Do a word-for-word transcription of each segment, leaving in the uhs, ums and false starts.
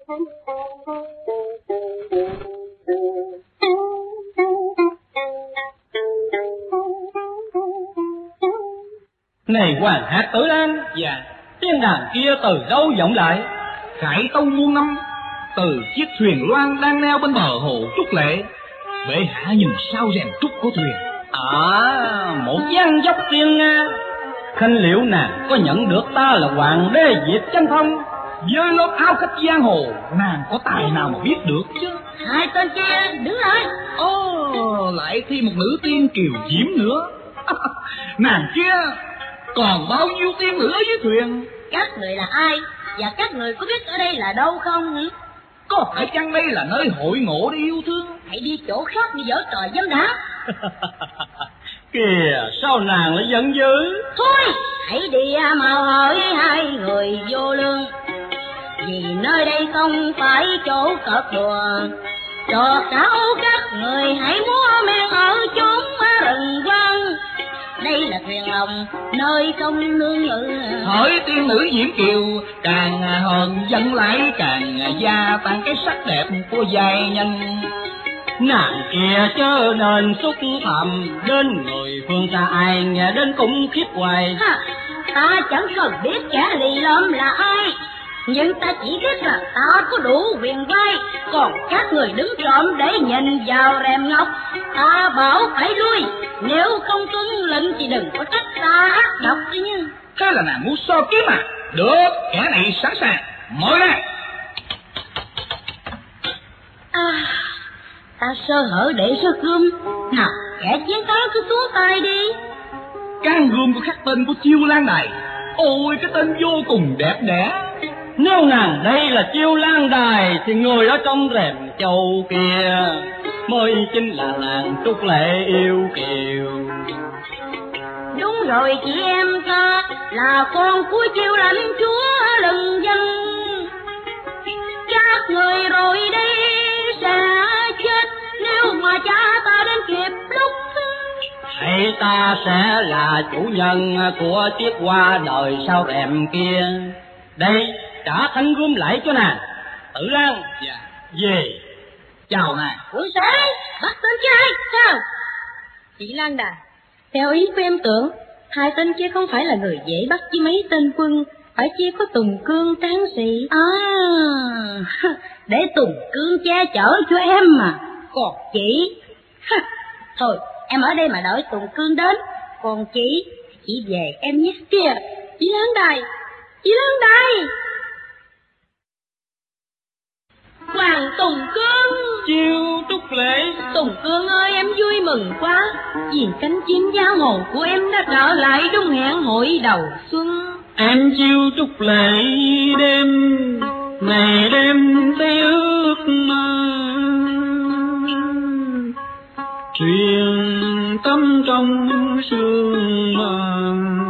Này Hoàng Hạt Tử Lan, dạ, tiếng đàn kia từ đâu vọng lại? Khải tông muôn năm, từ chiếc thuyền loan đang neo bên bờ hồ Trúc Lệ. Bệ hạ nhìn sao rèm trúc của thuyền. À, một dáng dốc tiên Nga. Khanh liệu nàng có nhận được ta là hoàng đế Diệp Chân Phong? Với lớp áo khách giang hồ, nàng có tài nào mà biết được chứ? Hai tên kia đứng lại. Ồ, lại thêm một nữ tiên kiều diễm nữa. Nàng kia còn bao nhiêu tiên nữa dưới thuyền? Các người là ai? Và các người có biết ở đây là đâu không? Có phải chăng đây là nơi hội ngộ để yêu thương? Hãy đi chỗ khác như dở trò dâm đã. Kìa, sao nàng lại giận dữ? Thôi, hãy đi mà hỏi hai người vô lương. Vì nơi đây không phải chỗ cợt đùa. Trò xảo các người hãy múa men ở chốn rừng vang. Đây là thuyền lòng, nơi công nương ngự. Hỏi tiên nữ Diễm Kiều, càng hờn dẫn lại càng gia tăng cái sắc đẹp của giai nhân. Nàng kia chớ nên xúc phạm đến người phương xa, ai nghe đến cũng khiếp hoài. Ha, ta chẳng cần biết kẻ lì lợm là ai, nhưng ta chỉ biết là ta có đủ quyền vai. Còn các người đứng trộm để nhìn vào rèm ngọc, ta bảo phải lui. Nếu không tuân lệnh thì đừng có trách ta ác độc chứ như. Thế là nàng muốn so kiếm à? Được, kẻ này sẵn sàng, mời ra. À, ta sơ hở để sơ gươm. Nào, kẻ chiến thắng cứ xuống tay đi. Can gươm của khắc tên của Chiêu Lan Đài. Ôi, cái tên vô cùng đẹp đẽ. Nếu nàng đây là Chiêu Lan Đài thì người ở trong rèm châu kia mới chính là nàng Trúc Lệ yêu kiều. Đúng rồi chị em, ta là con của Chiêu lãnh chúa lừng danh. Các người rồi đây sẽ chết nếu mà cha ta đến kịp lúc. Hay ta sẽ là chủ nhân của chiếc hoa đời sau rèm kia. Đây, trả thanh gươm lại cho nàng. Tử Lan, dạ, về. Chào nàng. Ủa sao đấy? Bắt tên kia ai? Sao? Chị Lan Đà, theo ý của em tưởng, hai tên kia không phải là người dễ bắt với mấy tên quân, phải chi có Tùng Cương tráng sĩ. À, để Tùng Cương che chở cho em mà. Còn chị, thôi em ở đây mà đợi Tùng Cương đến. Còn chị, chị về em nhé. Kìa, chị Lan Đài, chị Lan Đài. Hoàng Tùng Cương. Chiêu Trúc Lệ. Tùng Cương ơi, em vui mừng quá, vì cánh chim giao hồn của em đã trở lại đúng hẹn hội đầu xuân. Em Chiêu Trúc Lệ đêm ngày đêm tây ước mơ, truyền tâm trong sương mờ.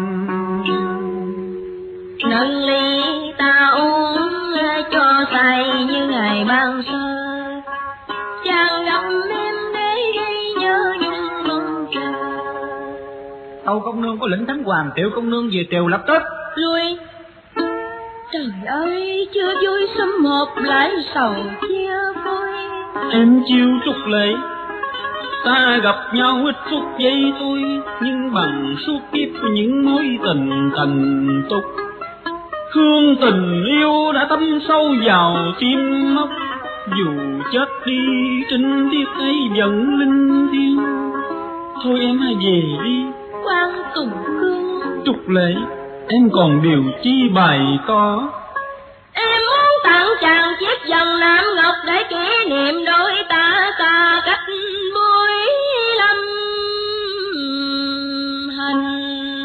Nâng ly ta uống cho say như ngày ban sơ, chàng gặp em để gây nhớ nhung mong chờ. Tâu công nương có lệnh thánh hoàng triệu công nương về triều lập tức. Lui. Trời ơi, chưa vui sum họp lại sầu chia phôi. Em Chiêu Trúc Lệ, ta gặp nhau ít phút giây thôi, nhưng bằng suốt kiếp những mối tình thành tục. Hương tình yêu đã thấm sâu vào tim mốc, dù chết đi trinh tiết ấy vẫn linh thiêng. Thôi em hãy về đi. Quan Tùng Cương. Trúc Lệ, em còn điều chi bày tỏ. Em muốn tặng chàng chiếc vòng nam ngọc để kỷ niệm đôi ta xa cách bối lâm hành.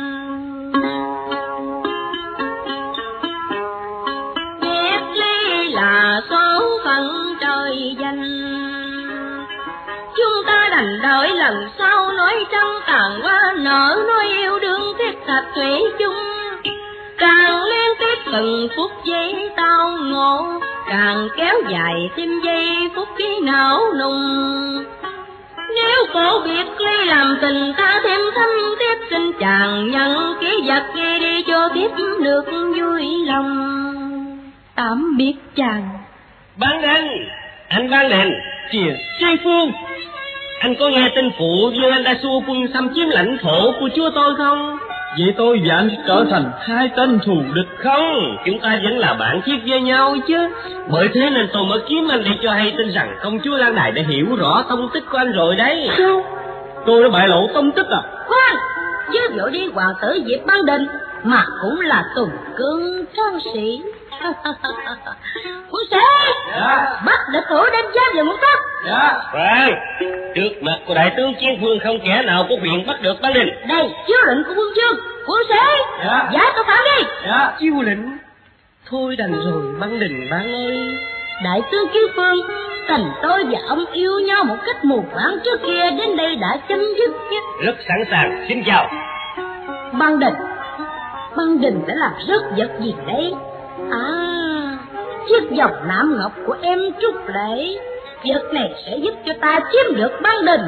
Biết ly là số phận trời dành, chúng ta đành đợi lần sau nói trăng tàn qua nở nói yêu đương thiết thạch thủy chung. Càng liên tiếp từng phút giây tao ngộ, càng kéo dài thêm giây phút khi não nùng. Nếu cổ biệt ly làm tình ta thêm thâm tiếp, xin chàng nhận ký vật ghi đi cho tiếp được vui lòng. Tạm biệt chàng, Ban Đình, anh Ban Đình. Kìa, Tri Phương, Anh có nghe tin phụ Dương Anh đã xua quân xâm chiếm lãnh thổ của chúa tôi không? vậy tôi và anh trở thành hai tên thù địch. Không, chúng ta vẫn là bạn thiết với nhau chứ. Bởi thế nên tôi mới kiếm anh để cho hay tin rằng công chúa Lan Đài đã hiểu rõ tông tích của anh rồi đấy. Sao? Tôi đã bại lộ tông tích à? Khoan, chứ vội đi hoàng tử Diệp Ban Đình mà cũng là tùng cương trang sĩ. Quân sĩ, Dạ. bắt địch thủ đem giam vào một tấc. Dạ. Phải, trước mặt của đại tướng Chiến Phương không kẻ nào có quyền bắt được Ban Đình. Đây, chiếu lệnh của quân chương. Quân sĩ, Dạ. giải tội phạm đi. Dạ. Chiêu lệnh. Thôi đành rồi Ban Đình bạn ơi. Đại tướng Kiến Phương, tình tôi và ông yêu nhau một cách mù quáng trước kia đến đây đã chấm dứt chứ. Rất sẵn sàng, xin chào. Ban Đình, Ban Đình đã làm rớt vật gì đấy? À, chiếc vòng nam ngọc của em Trúc Lễ. Vật này sẽ giúp cho ta chiếm được Ban Đình.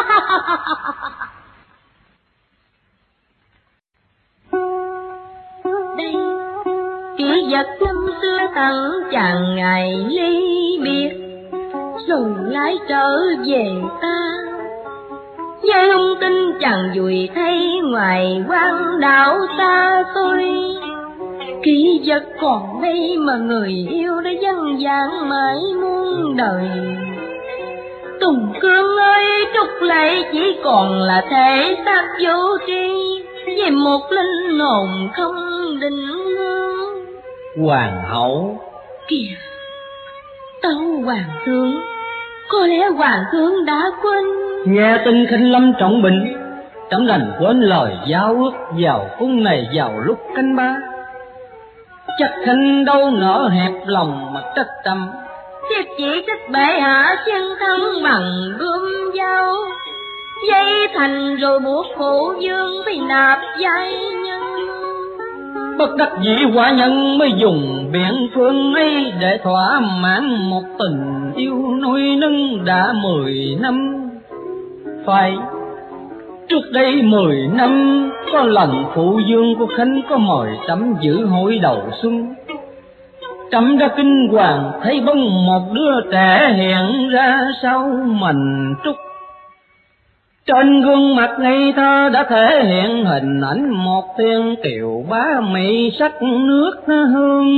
Đây, kỷ vật năm xưa tặng chàng ngày ly biệt, rồi lại trở về ta. Nghe hung tin chàng vùi thay ngoài quan đảo xa xôi. Kỷ vật còn đây mà người yêu đã dâng dáng mãi muôn đời. Tùng Cương ơi, Trúc Lệ chỉ còn là thể xác vô tri, về một linh hồn không định hương. Hoàng hậu. Kìa, tâu hoàng thượng, có lẽ hoàng thượng đã quên. Nghe tin Khanh Lâm trọng bệnh, trẫm đành quên lời giao ước vào cung này vào lúc canh ba. Chắc Khanh đâu nỡ hẹp lòng mà trách trẫm. Thiếp chỉ trách bệ hạ xen thân bằng gươm dao, dây thành rồi buộc phụ dương phải nạp giai nhân. Bất đắc dĩ quả nhân mới dùng biện phương ấy để thỏa mãn một tình yêu nuôi nâng đã mười năm. Phải, trước đây mười năm có lần phụ dương của Khanh có mời trẫm dự hội đầu xuân. Trẫm đã kinh hoàng thấy bóng một đứa trẻ hiện ra sau mành trúc. Trên gương mặt ngây thơ đã thể hiện hình ảnh một tiên kiều bá mỹ sắc nước hương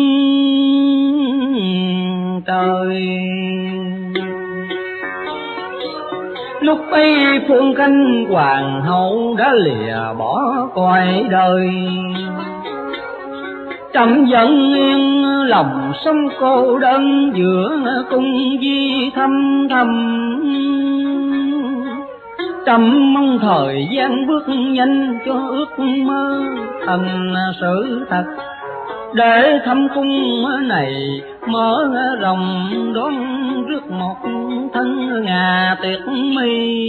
trời. Lúc ấy Phương Khanh hoàng hậu đã lìa bỏ cõi đời. Trẫm vẫn yên lòng sống cô đơn giữa cung di thăm thầm. Trẫm mong thời gian bước nhanh cho ước mơ thành sự thật, để thăm cung này mở rộng đón rước một thân ngà tuyệt mỹ.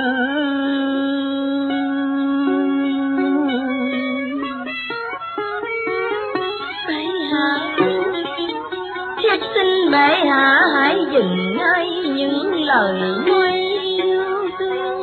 Bệ hạ, thiếp xin bệ hạ hãy dừng ngay những lời nuôi yêu thương.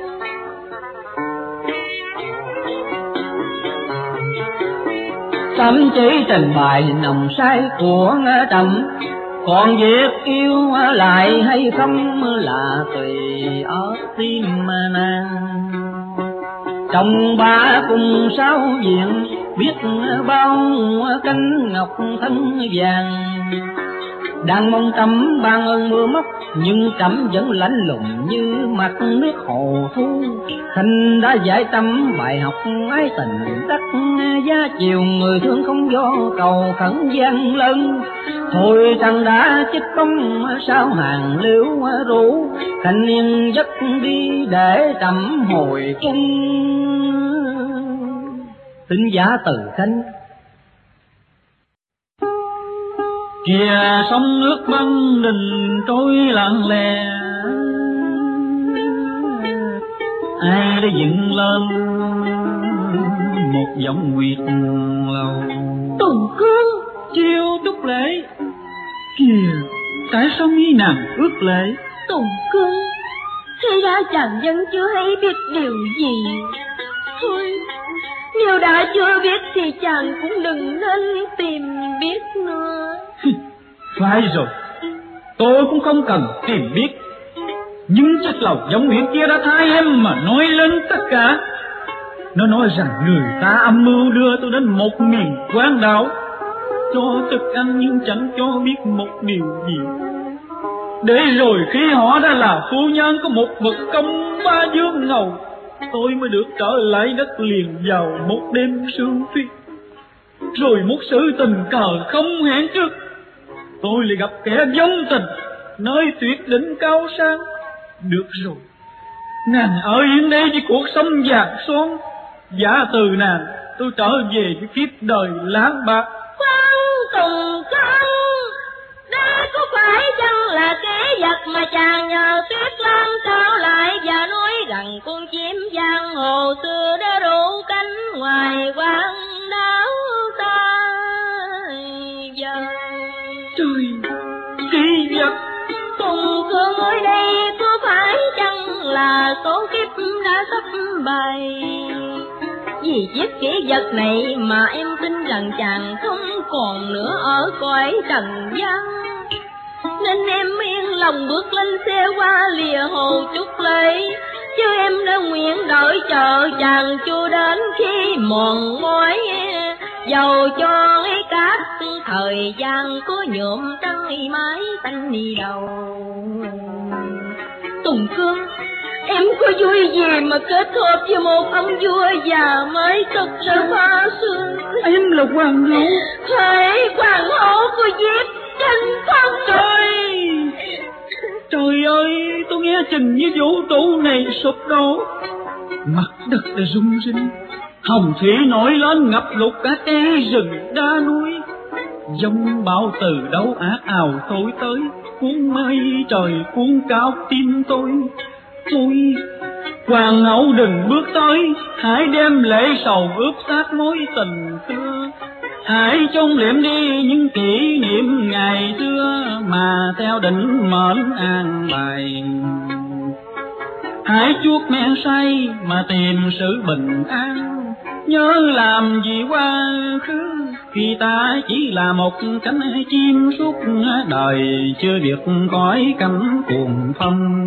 Trẫm chỉ trình bày nồng sai của trẫm, còn việc yêu lại hay không là tùy ở tim nàng. Trong ba cùng sáu diện biết bao cánh ngọc thân vàng, đang mong trẫm ban ơn mưa móc, nhưng trẫm vẫn lạnh lùng như mặt nước hồ thu. Khanh đã dạy trẫm bài học ái tình đắc giá chiều, người thương không do cầu khẩn gian lân. Thôi thằng đã chích bóng sao hàng liễu rủ, Khanh yên giấc đi để trẫm hồi cung. Tính giá từ Khanh. Kìa sông nước Ban Đình trôi lặng lẽ, ai đã dựng lên một dòng nguyệt lầu. Tùng Cương, Chiêu Trúc Lễ. Kìa, tại sao nghi nàng ước lễ? Tùng Cương, thì ra chàng vẫn chưa hay biết điều gì. Thôi, nếu đã chưa biết thì chàng cũng đừng nên tìm biết nữa. Phải rồi, tôi cũng không cần tìm biết. Nhưng chắc lòng Giống Nguyệt kia đã thay em mà nói lên tất cả. Nó nói rằng người ta âm mưu đưa tôi đến một miền quán đảo, cho thức ăn nhưng chẳng cho biết một điều gì. Để rồi khi họ đã là phu nhân có một vật công ba dương ngầu, tôi mới được trở lại đất liền vào một đêm sương tuyết. Rồi một sự tình cờ không hẹn trước, tôi lại gặp kẻ vong tình nơi tuyệt đỉnh cao sang. Được rồi, nàng ở yên đây với cuộc sống vàng son. Giả từ nàng tôi trở về với kiếp đời lãng bạc. Khoan Tùng Khăn, đây có phải chăng là kẻ vật mà chàng nhờ Tuyết Lam trao lại, và nói rằng con chim giang hồ xưa đã rủ cánh ngoài quán đảo ta giờ. Trời, kỳ vật! Tùng Khương ơi, đây có phải chăng là số kiếp đã sắp bày? Vì chiếc kỷ vật này mà em tin rằng chàng không còn nữa ở cõi trần gian, nên em yên lòng bước lên xe qua lìa hồ Trúc Lệ. Chứ em đã nguyện đợi chờ chàng chưa đến khi mòn mỏi, dầu cho cái cát thời gian có nhuộm trăng mái tanh đi đầu. Tùng Cương, em có vui gì mà kết hợp với một ông vua già mới cất ra pha xương? Em là hoàng hậu. Thế hoàng hậu của giết trên phong trời. Trời ơi, tôi nghe chừng như vũ trụ này sụp đổ, mặt đất đã rung rinh, hồng thủy nổi lên ngập lụt cả e rừng đá núi. Dông bão từ đâu ác ào thổi tới, cuốn mây trời cuốn cao tim tôi. Thôi, hoàng hậu đừng bước tới, hãy đem lễ sầu ướp xác mối tình xưa. Hãy chôn liệm đi những kỷ niệm ngày xưa mà theo định mệnh an bài. Hãy chuốc men say mà tìm sự bình an, nhớ làm gì quá khứ khi ta chỉ là một cánh chim suốt đời chưa biết cõi cánh cuồng phong.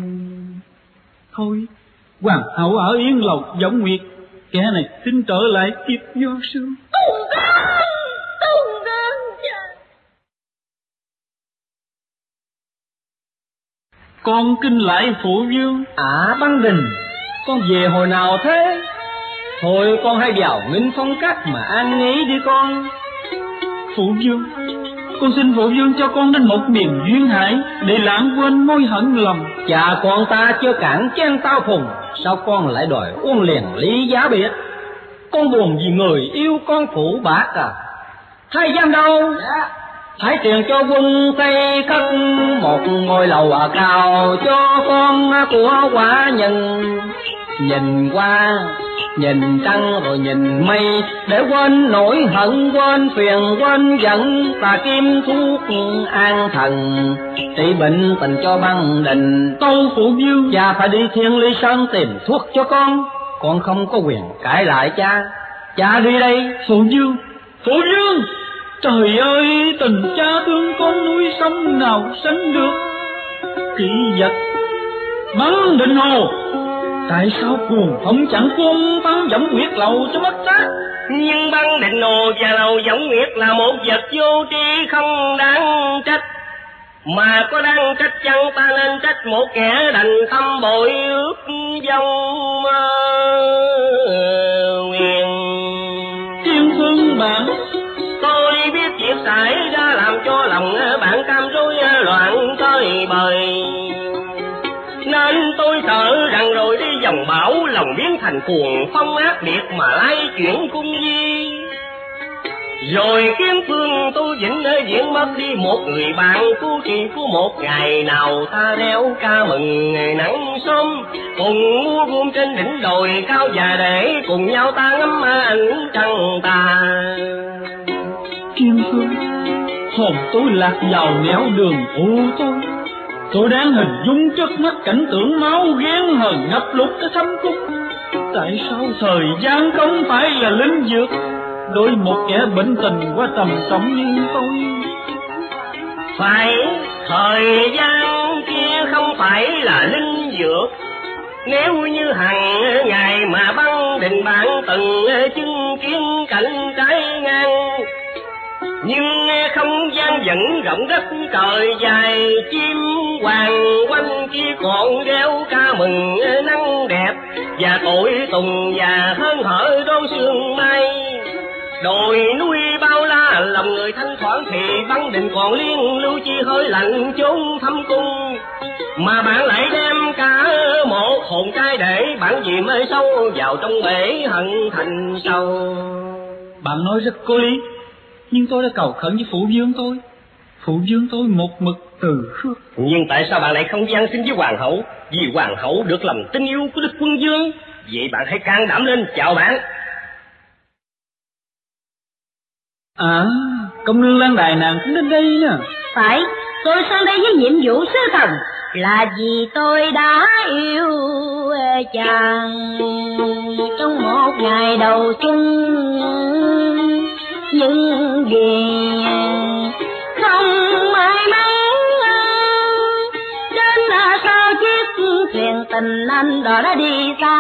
Thôi, hoàng hậu ở yên lòng Giống Nguyệt, kẻ này xin trở lại kiếp do sương. Tùng Cương, Tùng Cương cha. Con kinh lại phụ vương. À Băng Đình, con về hồi nào thế? Thôi con hãy vào Nghinh Phong Các mà an nghỉ đi con. Phụ vương, con xin phụ vương cho con đến một miền duyên hải để lãng quên mối hận lầm. Cha con ta chưa cản chen tao phùng, sao con lại đòi uống liền lý giá biệt? Con buồn vì người yêu con phụ bạc à? Hay giam đâu? Dạ. Hãy tiền cho quân xây cất một ngôi lầu ở cao cho con của quả nhân. Nhìn qua, nhìn trăng rồi nhìn mây, để quên nỗi hận, quên phiền, quên giận. Ta kim thuốc an thần, trị bệnh tình cho Băng Đình. Tâu phụ vương, cha phải đi Thiên Ly Sơn tìm thuốc cho con. Con không có quyền cãi lại cha. Cha đi đây. Phụ vương, phụ vương, trời ơi, tình cha thương con núi sông nào sánh được. Kỷ vật Băng Đình Hồ, tại sao cuồng phong chẳng quân bắn Giống Nguyệt lầu cho mất xác? Nhưng Băng Đình Hồ và lầu Giống Nguyệt là một vật vô tri không đáng trách. Mà có đáng trách chăng, ta nên trách một kẻ đành tâm bội ước vong nguyện. Thiên Phương bạn, tôi biết việc xảy ra làm cho lòng bạn cam rối loạn tới bời, nên tôi sợ rằng rồi đi dòng bão lòng biến thành cuồng phong ác liệt mà lay chuyển cung di. Rồi kiếm phương tu vĩnh nơi diễn mất đi một người bạn cứu trì của một ngày nào ta đeo ca mừng ngày nắng sớm, cùng múa vuông trên đỉnh đồi cao và để cùng nhau ta ngắm ảnh trăng tà. Kim Phương, hồn tôi lạc vào nẻo đường ô tôi. Tôi đang hình dung trước mắt cảnh tượng máu ghen hờn ngập lụt cái thâm cung. Tại sao thời gian không phải là linh dược đối một kẻ bệnh tình quá trầm trọng như tôi? Phải, thời gian kia không phải là linh dược. Nếu như hằng ngày mà băng định bạn từng chứng kiến cảnh trái ngang, nhưng không gian vẫn rộng đất trời dài, chim hoàng quanh kia còn reo ca mừng nắng đẹp, và tội tùng và hớn hở đón sương mai. Đồi núi bao la lòng người thanh thoảng, thì băng định còn liên lưu chi hơi lạnh chốn thâm cung. Mà bạn lại đem cả một hồn trai để bạn gì mê sâu vào trong bể hận thành sâu. Bạn nói rất có lý, nhưng tôi đã cầu khẩn với phụ vương tôi. Phụ vương tôi một mực từ khước. Nhưng tại sao bạn lại không van xin với hoàng hậu? Vì hoàng hậu được lòng tin yêu của đức quân vương. Vậy bạn hãy can đảm lên, chào bạn. À, công nương Lan Đài nàng cũng đến đây nè. Phải, tôi sang đây với nhiệm vụ sứ thần, là vì tôi đã yêu chàng trong một ngày đầu xuân. Nhưng vì không may mắn đến sao chiếc thuyền tình anh đó đã đi xa.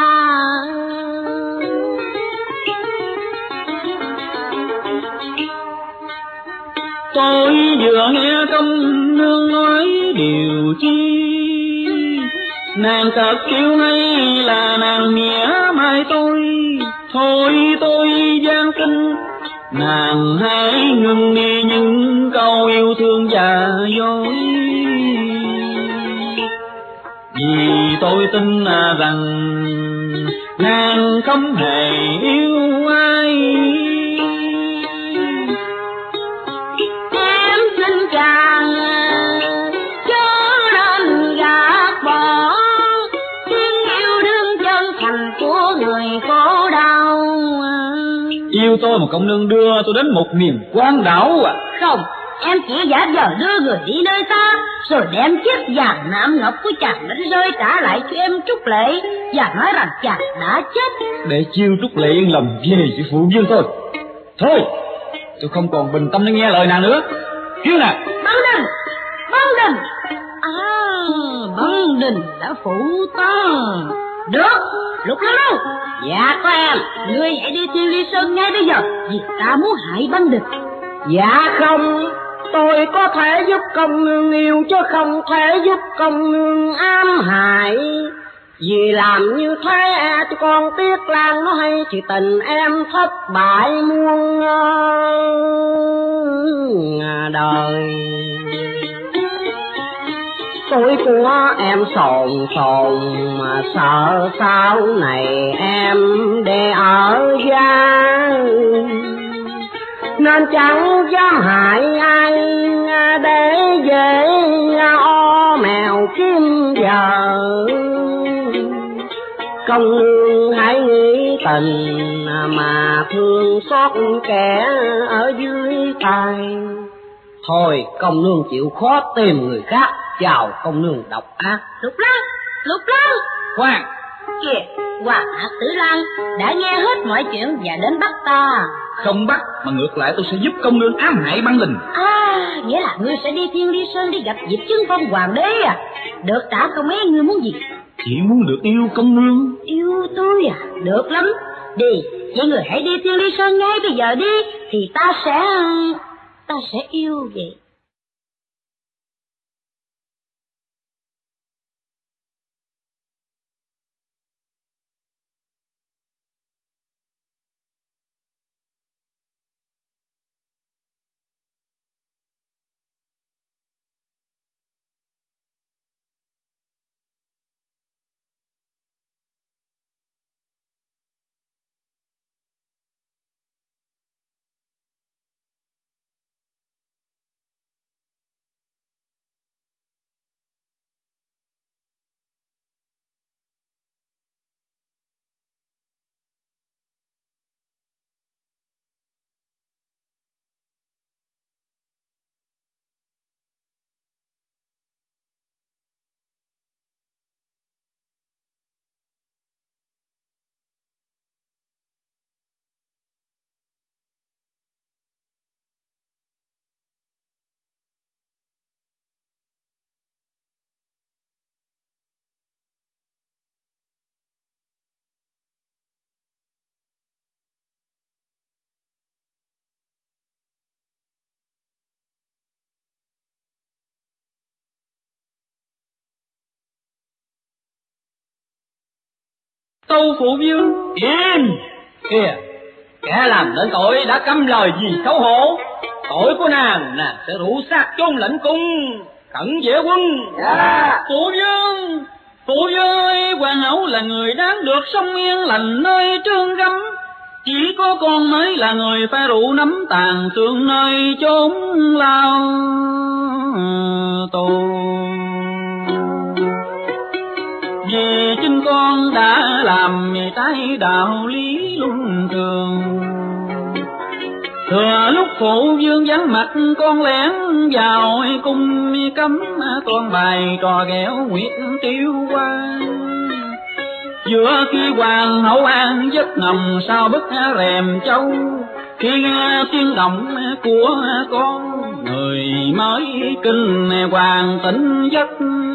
Tôi vừa nghe công nương nói điều chi, nàng chợt kêu hay là nàng nghĩa mai tôi. Thôi tôi gian xin nàng hãy ngừng đi những câu yêu thương giả dối, vì tôi tin rằng nàng không hề yêu ai. Em xin chàng chớ nên gạt bỏ tiếng yêu đương chân thành của người khổ đau. Yêu tôi mà công nương đưa tôi đến một miền quang đảo à? Không, em chỉ giả vờ đưa người đi nơi xa, rồi đem chiếc vàng nạm ngọc của chàng đánh rơi trả lại cho em Trúc Lệ, và nói rằng chàng đã chết. Để chiêu Trúc Lệ yên lòng về với phụ vương tôi. Thôi, tôi không còn bình tâm để nghe lời nàng nữa. Hiếu nè, Băng Đình, Băng Đình. À, Băng Đình đã phụ ta. Được, Lục Lâu đâu? Dạ có em, ngươi hãy đi Thiên Ly Sơn ngay bây giờ, vì ta muốn hại Băng Đình. Dạ không, tôi có thể giúp công nương yêu, chứ không thể giúp công nương ám hại. Vì làm như thế à, cho con Tiết Lan nó hay, thì tình em thất bại muôn đời. Tuổi của em sồn sồn mà sợ sau này em để ở gia, nên chẳng dám hại ai để dễ o mèo kim giờ. Công nương hãy nghĩ tình mà thương xót kẻ ở dưới tay. Thôi công nương chịu khó tìm người khác, chào công nương độc ác. Lục Lan, Lục Lan. khoan. Kìa, Hoàng Hạc Tử Lan đã nghe hết mọi chuyện và đến bắt ta. Không bắt, mà ngược lại tôi sẽ giúp công nương ám hại Băng Đình. À, nghĩa là ngươi sẽ đi Thiên Ly Sơn đi gặp Diệp Chứng Phong hoàng đế à? Được trả công ấy, ngươi muốn gì? Chỉ muốn được yêu công nương. Yêu tôi à? Được lắm. Đi, vậy người hãy đi Thiên Ly Sơn ngay bây giờ đi, thì ta sẽ... ta sẽ yêu vậy. Tâu phụ vương. Im! Kìa, kẻ làm nên tội đã câm lời gì xấu hổ. Tội của nàng, nàng sẽ rủ xác chôn lãnh cung. Cẩn Vệ Quân. Dạ. Phụ vương, phụ vương ơi, hoàng hậu là người đáng được sống yên lành nơi trương gấm. Chỉ có con mới là người phải rượu nắm tàn thương nơi chốn lao tù. Vì chính con đã làm trái đạo lý luân thường. Thừa lúc phụ vương vắng mặt con lén vào cung cấm con bài trò ghẹo nguyệt tiêu qua. Giữa khi hoàng hậu an giấc nằm sau bức rèm châu, khi nghe tiếng động của con người mới kinh hoàng tỉnh giấc.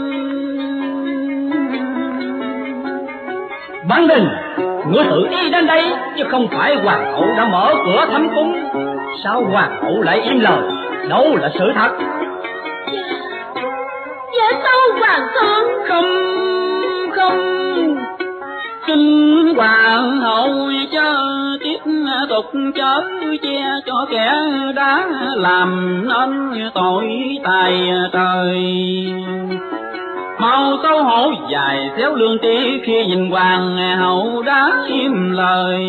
Băng Đình, ngươi tự đi đến đây chứ không phải hoàng hậu đã mở cửa thăm cung. Sao hoàng hậu lại im lời? Đâu là sự thật? Dạ, dạ tâu hoàng thượng. Không, không, xin hoàng hậu cho tiếp tục chớ che cho kẻ đã làm nên tội tài trời. Mau xấu hổ dài xéo lương tri khi nhìn hoàng hậu đã im lời.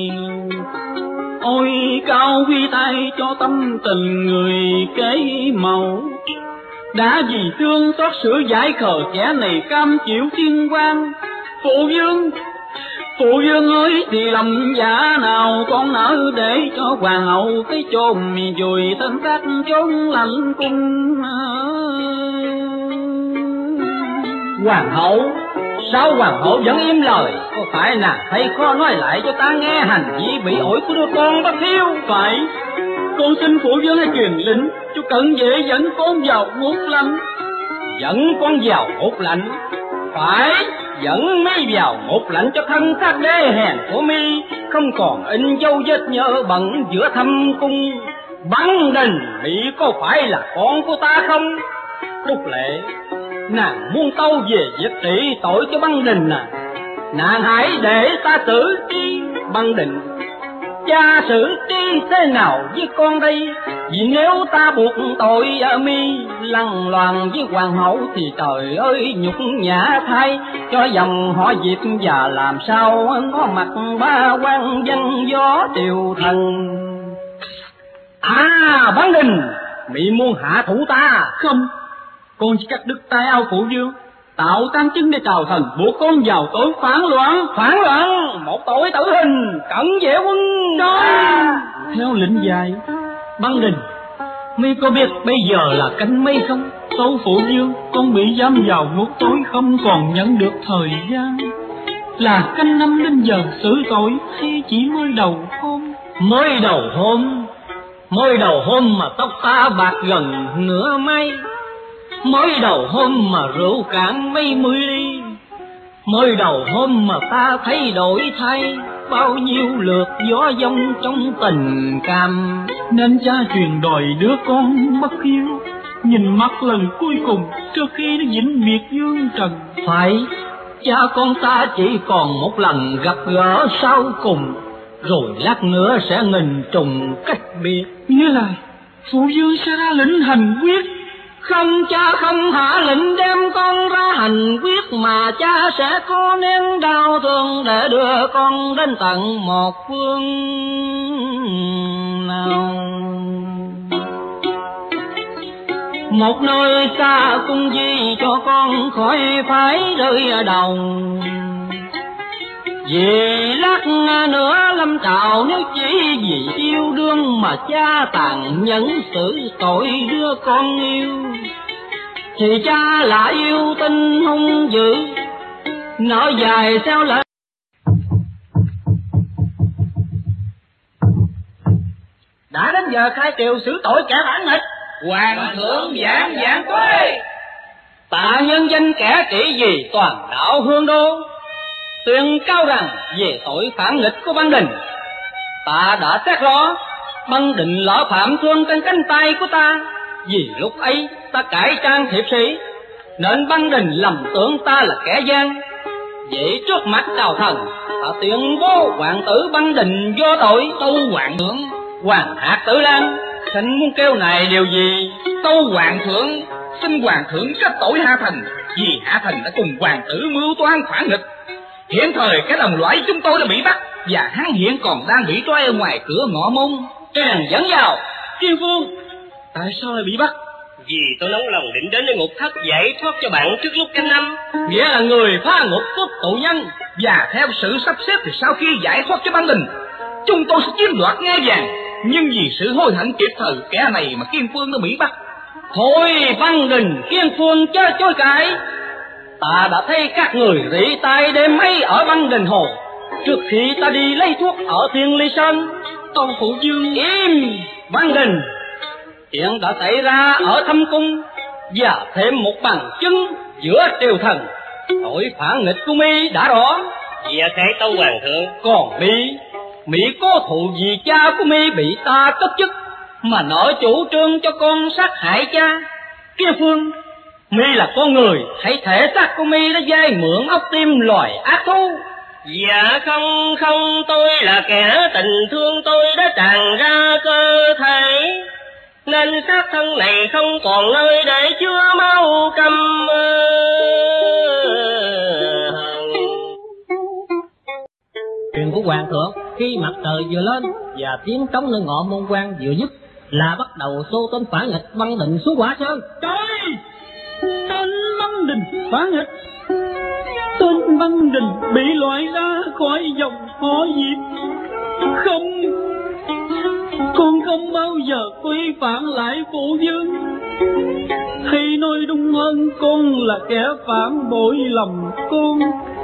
Ôi cao huy tay cho tâm tình người kế mẫu, đã vì thương xót sửa giải khờ kẻ này cam chịu thiên quan. Phụ vương, phụ vương ơi, thì lòng dạ nào con nỡ để cho hoàng hậu cái chôn vùi thân xác chốn lạnh cung. Hoàng hậu, sao hoàng hậu vẫn im lời? Có phải nàng thấy khó nói lại cho ta nghe hành vi bị ổi của đứa con bất hiếu? Phải, con xin phụ vương hãy truyền lệnh cho Cận Vệ dẫn con vào ngục lạnh. Dẫn con vào ngục lạnh? Phải, dẫn mi vào ngục lạnh cho thân xác đê hèn của mi không còn in dấu vết nhơ bẩn giữa thâm cung. Băng Đình, mi có phải là con của ta không? Trúc Lệ, nàng muốn tâu về việc trị tội cho Băng Đình à? Nàng hãy để ta xử trí Băng Đình. Cha xử trí thế nào với con đây? Vì nếu ta buộc tội ở mi lăng loàn với hoàng hậu thì trời ơi nhục nhã thay cho dòng họ Diệp, và làm sao ngó mặt ba quan danh gió triều thần. À, Băng Đình, mị muốn hạ thủ ta? Không, con chỉ cắt đứt tay áo phụ vương, tạo tan chứng để chào thần, buộc con vào tội phản loạn. Phản loạn? Một tội tử hình. Cẩn Vệ Quân. Rồi, theo lệnh dài. Băng Đình, mi có biết bây giờ là canh mây không? Tâu phụ vương, con bị giam vào ngục tối không còn nhận được thời gian. Là canh năm đến giờ xử tội hay chỉ mới đầu hôm? Mới đầu hôm. Mới đầu hôm mà tóc ta bạc gần nửa mây. Mới đầu hôm mà rượu cạn mấy mươi ly. Mới đầu hôm mà ta thay đổi thay bao nhiêu lượt gió giông trong tình cảm. Nên cha truyền đòi đứa con bất hiếu nhìn mắt lần cuối cùng trước khi nó vĩnh biệt dương trần. Phải, cha con ta chỉ còn một lần gặp gỡ sau cùng, rồi lát nữa sẽ nghìn trùng cách biệt. Như là phụ vương sẽ ra lệnh hành quyết. Không, cha không hạ lệnh đem con ra hành quyết, mà cha sẽ có nén đau thương để đưa con đến tận một phương nào. Một nơi xa cung gì cho con khỏi phải rơi ở đầu. Vì lát nữa lâm trào nếu chỉ vì yêu đương mà cha tàn nhẫn xử tội đứa con yêu, thì cha là yêu tinh hung dữ, nói dài sao lại. Đã đến giờ khai triều xử tội kẻ phản nghịch. Hoàng thượng vạn vạn tuế. Tạ nhân danh kẻ trị vì toàn đạo Hương Đô, tuyên cao rằng về tội phản nghịch của Băng Đình. Ta đã xét rõ Băng Đình lỡ phạm thương trên cánh tay của ta, vì lúc ấy ta cải trang thiệp sĩ nên Băng Đình lầm tưởng ta là kẻ gian. vậy trước mặt đào thần, ta tuyên bố hoàng tử băng đình vô tội. Tâu hoàng thượng. Hoàng hạt Tử Lan, xin muốn kêu này điều gì? Tâu hoàng thượng, xin hoàng thượng trách tội Hạ Thành, vì Hạ Thành đã cùng hoàng tử mưu toan phản nghịch. Hiện thời cái đồng loại chúng tôi đã bị bắt, và hắn hiện còn đang bị trói ở ngoài cửa ngõ môn. Tràng dẫn vào. Kiên Phương, tại sao lại bị bắt? Vì tôi nóng lòng định đến nơi ngục thất giải thoát cho bạn trước lúc canh năm. Nghĩa là người phá ngục cướp tù nhân. Và theo sự sắp xếp thì sau khi giải thoát cho băng đình, chúng tôi sẽ chiếm đoạt ngai vàng. Nhưng vì sự hối hận kịp thời kẻ này mà Kiên Phương nó bị bắt. Thôi băng đình, Kiên Phương chớ chối cãi. Ta đã thấy các người rỉ tay đêm ấy ở băng đình hồ, trước khi ta đi lấy thuốc ở Thiên Ly Sơn. Tâu phụ vương. Im, băng đình. Chuyện đã xảy ra ở thâm cung, và thêm một bằng chứng giữa triều thần. Tội phản nghịch của mi đã rõ. Dạ khải tâu hoàng thượng. Còn mi, mi có thù vì cha của mi bị ta cất chức, mà nợ chủ trương cho con sát hại cha. Kia Phương, mi là con người, hãy thể xác của mi đã vay mượn óc tim loài ác thú. Dạ không không, tôi là kẻ tình thương tôi đã tràn ra cơ thể, nên xác thân này không còn nơi để chứa máu căm hận. Chuyện của hoàng thượng, khi mặt trời vừa lên và tiếng trống nơi ngọ môn quan vừa dứt là bắt đầu xô tên phản nghịch băng đình xuống Quả Sơn. Trời, tên băng đình phản nghịch, tên băng đình bị loại ra khỏi dòng họ Diệp. Không, con không bao giờ quy phản lại phụ vương. Hay nói đúng hơn, con là kẻ phản bội lòng con,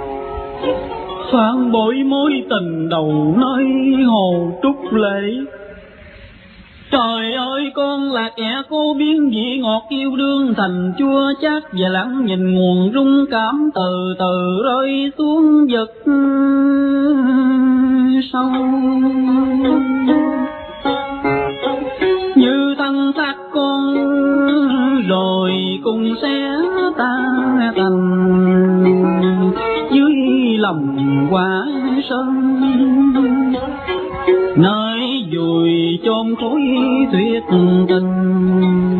phản bội mối tình đầu nơi hồ Trúc Lệ. Trời ơi, con là kẻ cố biến vị ngọt yêu đương thành chua chát, và lặng nhìn nguồn rung cảm từ từ rơi xuống vực sâu. Như thân xác con rồi cùng sẽ tan tành dưới lòng Quả Sơn, nơi vùi chôn khối tuyệt tình.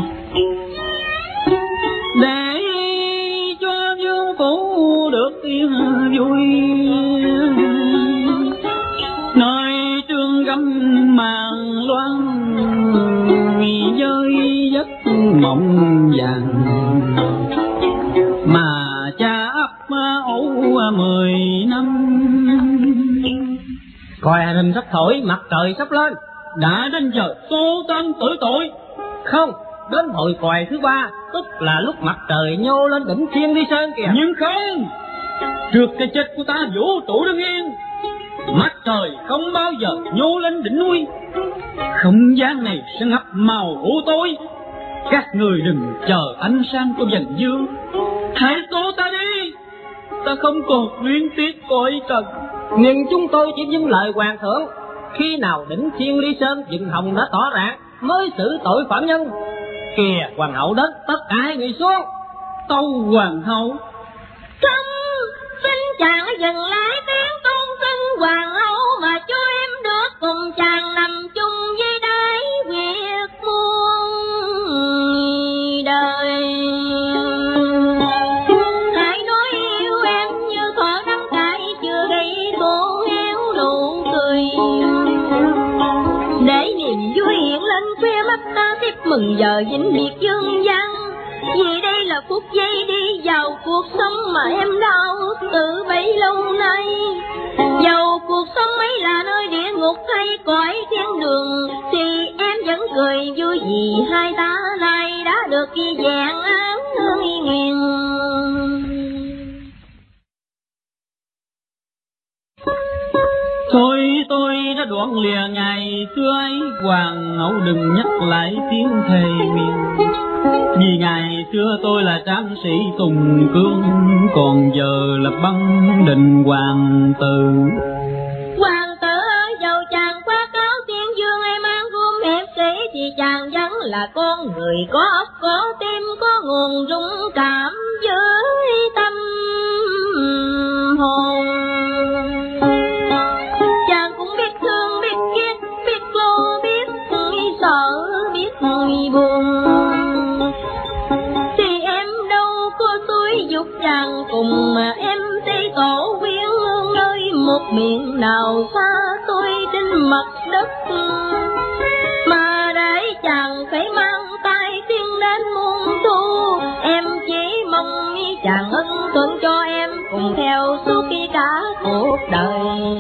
Để cho vương phủ được yên vui, nơi trương gấm màn loan với giấc mộng vàng, mà cha ấp ấu mười năm. Coi hành hình sắp thổi, mặt trời sắp lên, đã đến giờ số tên tử tội. Không, đến hồi còi thứ ba, tức là lúc mặt trời nhô lên đỉnh Thiên Ly Sơn kìa. Nhưng không, trước cái chết của ta vũ trụ đứng yên, mặt trời không bao giờ nhô lên đỉnh núi. Không gian này sẽ ngập màu u tối. Các người đừng chờ ánh sáng của vầng dương, hãy tố ta đi, ta không còn luyến tiếc cõi trần. Nhưng chúng tôi chỉ vâng lời hoàng thượng. Khi nào đỉnh Thiên Ly Sơn vầng hồng đã tỏ rạng mới xử tội phạm nhân. Kìa hoàng hậu đến, tất cả hai người xuống. Tâu hoàng hậu. Không, xin chàng dừng lại tiếng tôn xưng hoàng hậu, mà cho em được cùng chàng nằm chung với đáy việc muôn đời. Hãy nói yêu em như thỏ nắng cay chưa gây khô héo nụ cười, để niềm vui hiện lên khoe mắt ta tiếp mừng giờ vĩnh biệt dương gian. Vì đây là phút giây đi vào cuộc sống mà em đau tự bấy lâu nay. Dầu cuộc sống ấy là nơi địa ngục hay cõi thiên đường, thì em vẫn cười vui vì hai ta nay đã được ghi vẹn án nghiền. Thôi tôi đã đoạn lìa ngày xưa ấy, hoàng hậu đừng nhắc lại tiếng thề miên. Vì ngày xưa tôi là tráng sĩ Tùng Cương, còn giờ là băng đình hoàng tử. Hoàng tử ơi, dầu chàng quá cáo tiên dương hay mang gươm hiệp sĩ, thì chàng vẫn là con người có óc có tim, có nguồn dũng cảm với tâm hồn. chàng cùng mà em xây tổ quyến hương nơi một miền nào xa tôi trên mặt đất, mà để chàng phải mang tay tiên đến muôn thu. Em chỉ mong chàng ân tuân cho em cùng theo suốt cả cuộc đời.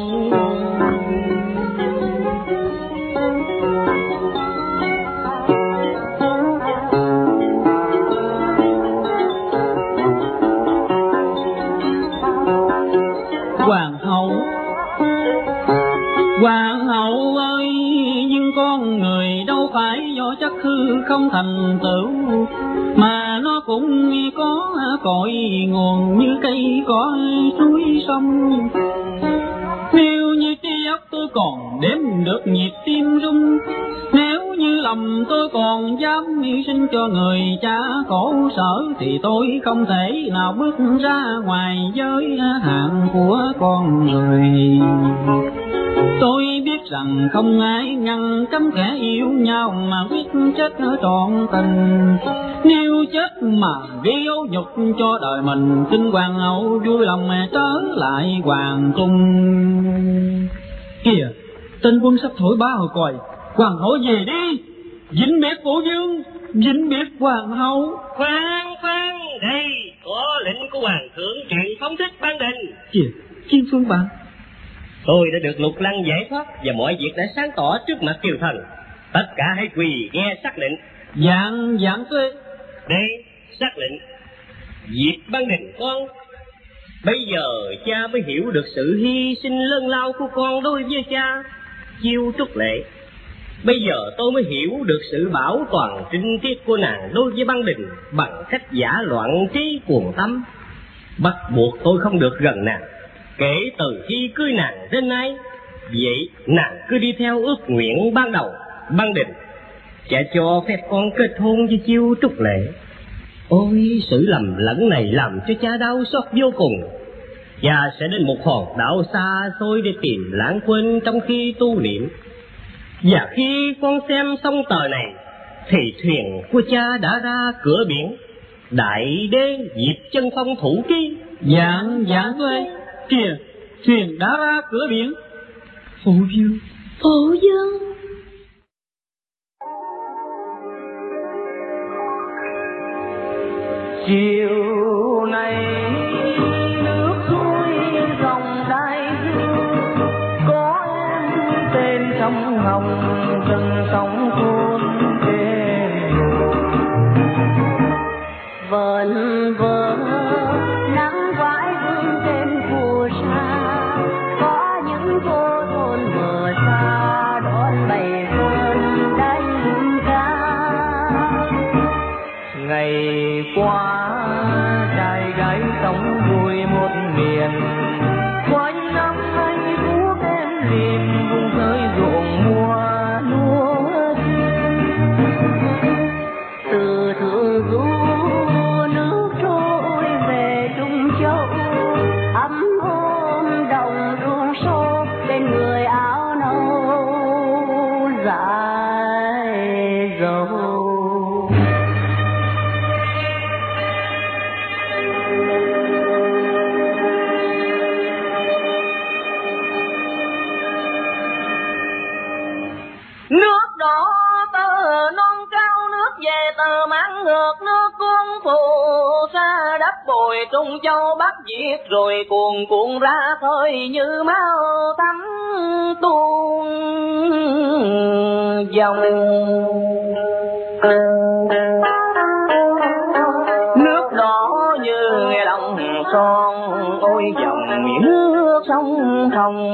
Hoàng hậu, hoàng hậu ơi, nhưng con người đâu phải do chất hư không thành tựu, mà nó cũng có cội nguồn như cây cỏ suối sông. Nếu như trí óc tôi còn đếm được nhịp tim rung, nếu như lòng tôi còn dám hy sinh cho người cha khổ sở, thì tôi không thể nào bước ra ngoài giới hạn của con người. Tôi biết rằng không ai ngăn cấm kẻ yêu nhau mà quyết chết trọn tình. Nếu chết mà gây ấu nhục cho đời mình, xin hoàng hậu vui lòng trở lại hoàng cung. Kìa, tên quân sắp thổi ba hồi còi, hoàng hậu về đi. Vĩnh biệt phụ vương, vĩnh biệt hoàng hậu. Khoan khoan, đây có lệnh của hoàng thượng truyền phóng thích ban đình. Kìa, Kim Phương bạn. Tôi đã được Lục Lăng giải thoát và mọi việc đã sáng tỏ trước mặt triều thần. Tất cả hãy quỳ nghe sắc lệnh. Dạng dạng tuệ. Đây, sắc lệnh. Diệp Ban Đình con. Bây giờ cha mới hiểu được sự hy sinh lớn lao của con đối với cha. Chiêu Trúc Lệ. Bây giờ tôi mới hiểu được sự bảo toàn trinh tiết của nàng đối với Ban Đình bằng cách giả loạn trí cuồng tâm. Bắt buộc tôi không được gần nàng kể từ khi cưới nàng đến nay. Vậy nàng cứ đi theo ước nguyện ban đầu. Ban Đình, cha cho phép con kết hôn với Chiêu Trúc Lệ. Ôi, sự lầm lẫn này làm cho cha đau xót vô cùng. Cha sẽ đến một hòn đảo xa xôi để tìm lãng quên trong khi tu luyện. Và khi con xem xong tờ này, thì thuyền của cha đã ra cửa biển. Đại đế Diệp Chân Phong thủ ký. Dạng dạng tuệ. Kìa, thuyền đã ra cửa biển. Phụ vương, phụ vương. Chiều nay nước suối dòng đại dương, có em tên sông Hồng từng sóng cuốn trên vần vơ nắng vãi vương trên phù sa, có những cô thôn mờ xa đón bầy vươn đánh cá. Ngày qua trai gái sống vui một miền, quanh năm anh phúc em liền vùng tới ruộng mùa lúa từ thượng du nước trôi về Trung Châu, ấm ôm đồng ruộng xô bên người áo nâu dài dầu. Nước đỏ tơ non cao, nước về tờ mãn ngược, nước cuốn phù sa đất bồi Trung Châu Bắc Việt, rồi cuồn cuộn ra khơi như máu tắm tuôn dòng. Nước đỏ như nghe đồng son, ôi dòng nước sông Hồng.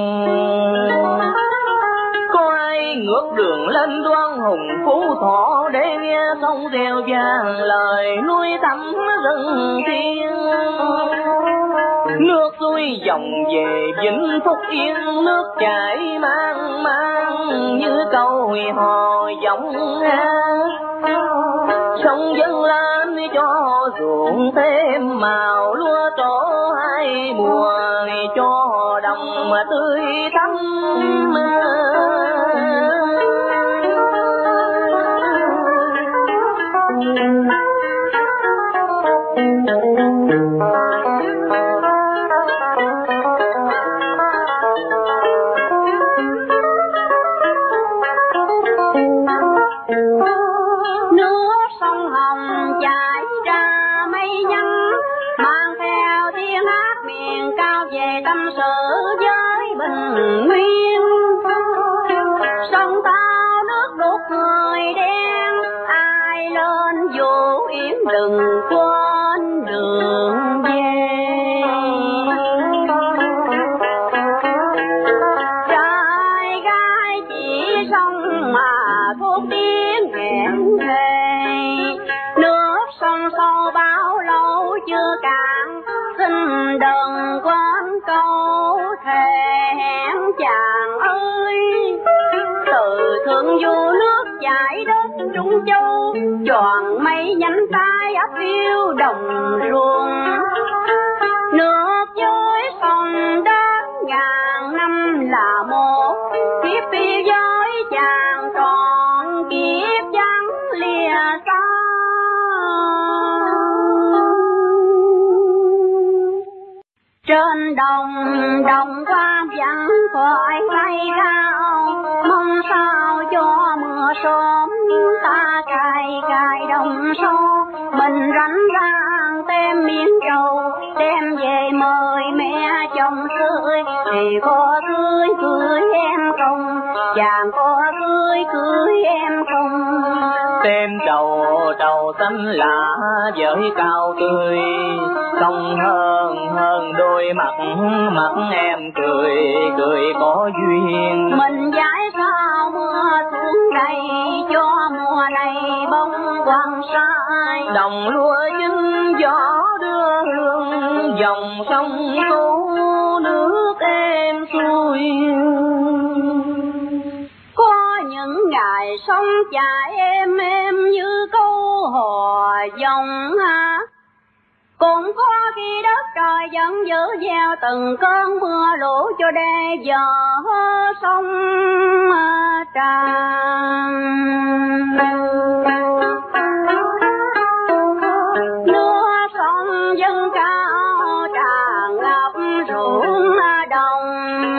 Ngược đường lên Đoan Hùng Phú Thọ, để nghe sông reo vang lời nuôi thắm rừng thiên. Nước xuôi dòng về Vĩnh Phúc Yên, nước chảy mang mang như câu hò giọng hát. Sông dâng lên cho ruộng thêm màu, lúa trổ hai mùa cho đồng mà tươi thắm. Thank you. tâm sự với bình nguyên. Sông tao nước đục người đen, ai lên vũ yến đừng quên đường về. Trai gái chỉ sông mà thuốc tiếng hẹn thề, nước sông sâu bao lâu chưa cạn, xin đừng quên câu thề hẹn chàng ơi. Từ thượng du nước chảy đến Trung Châu, tròn mây nhánh tay ấp phiêu đồng ruộng. Nước dưới sông đến ngàn năm là một kiếp biên giới, chàng còn kiếp vắng lìa xa. Trên đồng đồng qua vắng khỏi tay cao, mong sao cho mưa sớm ta cài cài đồng sâu. Mình rảnh rang tem miếng trầu, đem về mời mẹ chồng cưới, thì có cưới cưới em không, chàng có cưới cưới em không. Tem trầu trầu xanh lạ với cao tươi, không hơn hơn đôi mặt mặt em cười cười có duyên. Mình giải sao mưa xuống đây cho mùa này bông quăng sai. Đồng lúa chín gió đưa hương, dòng sông tú nước êm xuôi. Có những ngày sông chảy êm êm như câu hò dòng ha, cũng có khi đất trời vẫn giữ gieo từng cơn mưa lũ cho đê giờ sông tràn. Nước sông dâng cao tràn ngập ruộng đồng.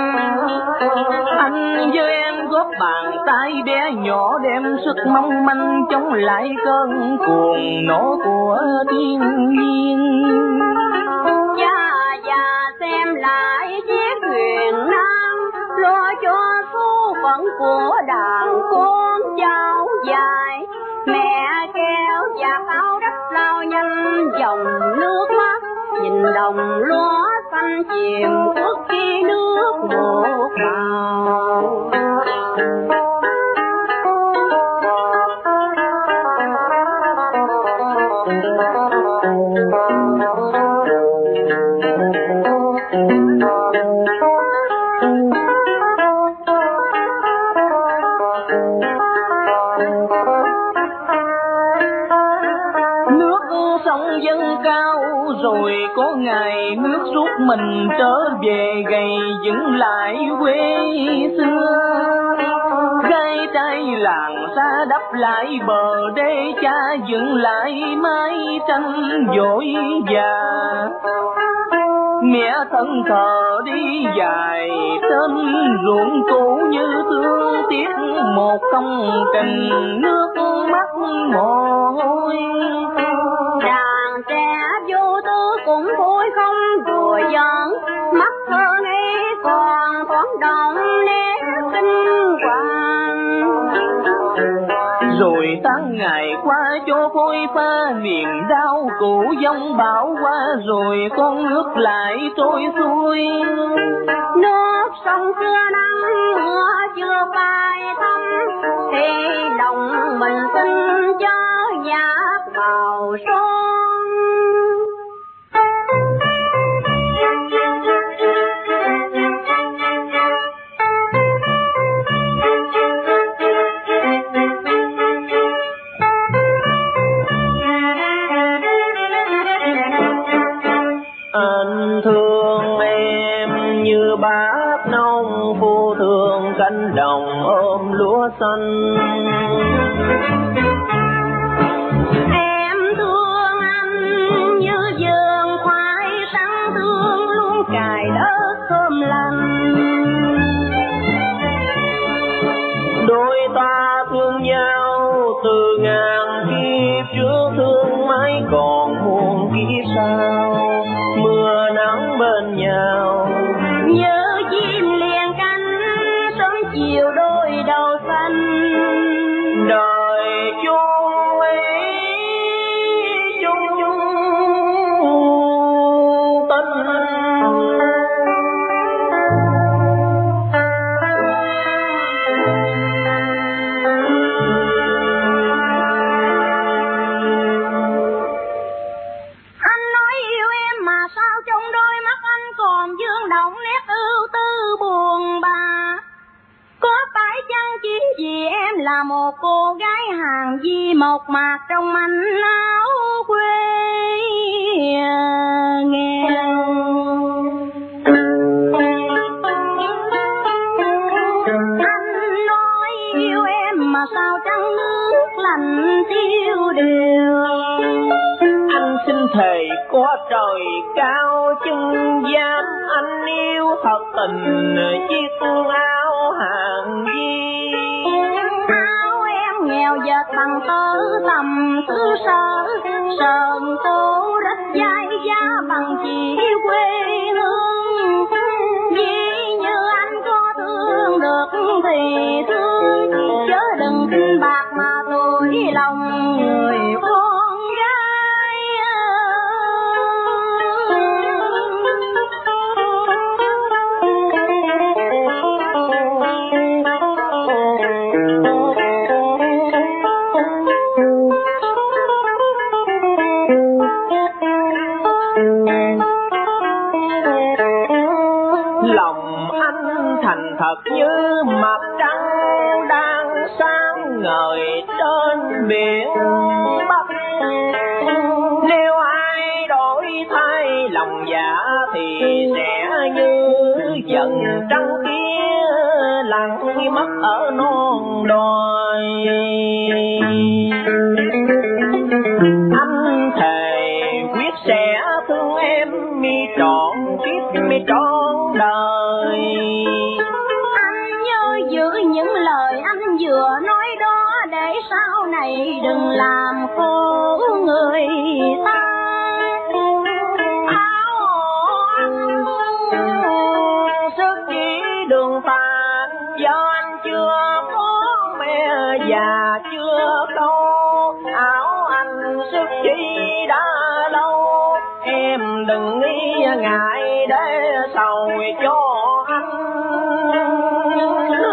Anh với em góp bàn tay bé nhỏ, đem sức mong manh chống lại cơn cuồng nổ của thiên nhiên. Cha già xem lại chiếc thuyền nan, lo cho số phận của đàn con cháu dài. Mẹ kéo giặt áo đất lao nhanh dòng nước mắt, nhìn đồng lúa xanh chìm trước khi nước một màu. Rồi có ngày nước rút mình trở về gầy dựng lại quê xưa. Gai trai làng xa đắp lại bờ đê, cha dựng lại mái tranh vội vã. Mẹ thân thờ đi dài tên ruộng cũ như thương tiếc một công trình nước mắt mồ hôi. Đàn trẻ vô tư cũng vui không đùa giỡn, mắt thơ ngây còn thoáng động nét kinh hoàng. Rồi tháng ngày qua cho phôi pha niềm đau cũ dông bão qua, rồi con nước lại trôi xuôi. Nước sông xưa nắng mưa chưa phai thăm, thì lòng mình xin cho nhạt màu son. Anh thương em như bát nông phu thương cánh đồng ôm lúa xanh. Em thương anh như vườn khoai sắn thương luôn cài đất thơm lành. Đôi ta thương nhau từ ngàn kiếp trước, thương mãi còn muôn kiếp sau. Mưa nắng bên nhau động nét ưu tư buồn bã. Có phải chăng chỉ vì em là một cô gái hàng di mộc mạc trong manh áo quê nghèo? Anh nói yêu em mà sao trăng nước lạnh tiêu điều. Anh xin thề có trời cao chân giam, anh yêu thật tình chiếc áo hàng di. Áo em nghèo dệt bằng tơ tầm thứ sở, sờn tô rách dai giá bằng chỉ quê hương. Vì như anh có thương được thì thương, chớ đừng khinh bạc mà tuổi lòng người con gái. Lòng anh thành thật như mặt trăng đang sáng ngời trên biển Bắc. Nếu ai đổi thay lòng dạ thì sẽ như dần trăng kia lặng mất ở non đồi. Anh thề quyết sẽ thương em mi trọn kiếp mi trọn đời. Anh nhớ giữ những lời anh vừa nói đó, để sau này đừng làm khổ người ta. Áo anh sức chỉ đường tàn, do anh chưa có mẹ già chưa câu. Áo anh sức chỉ đã lâu, em đừng nghĩ ngại để sầu cho anh.